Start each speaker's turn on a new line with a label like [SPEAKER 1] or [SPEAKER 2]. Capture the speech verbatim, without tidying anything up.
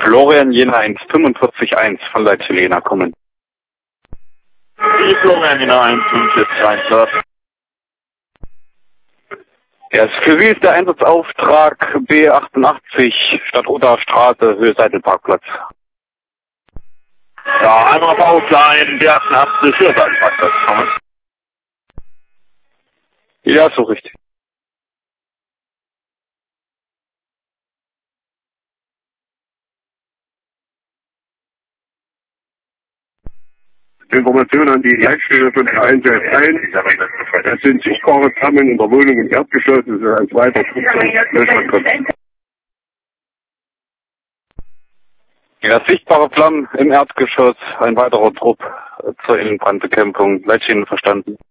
[SPEAKER 1] Florian Jena eins fünfundvierzig eins von Leithelena kommen.
[SPEAKER 2] Die Florian Jena eins fünfundvierzig eins, was?
[SPEAKER 1] Ja, für Sie ist der Einsatzauftrag B achtundachtzig Stadtroter Straße, Höhe Seitenparkplatz.
[SPEAKER 2] Ja, einmal auf Ausleihen, B achtundachtzig, Höhe Seitenparkplatz kommen.
[SPEAKER 1] Ja, so richtig.
[SPEAKER 3] Information an die Leitstelle von der eins eins eins. Das sind sichtbare Flammen in der Wohnung im Erdgeschoss. Das ist ein zweiter Flugzeug.
[SPEAKER 1] Ja, sichtbare Flammen im Erdgeschoss, ein weiterer Trupp zur Innenbrandbekämpfung. Leitstellen verstanden.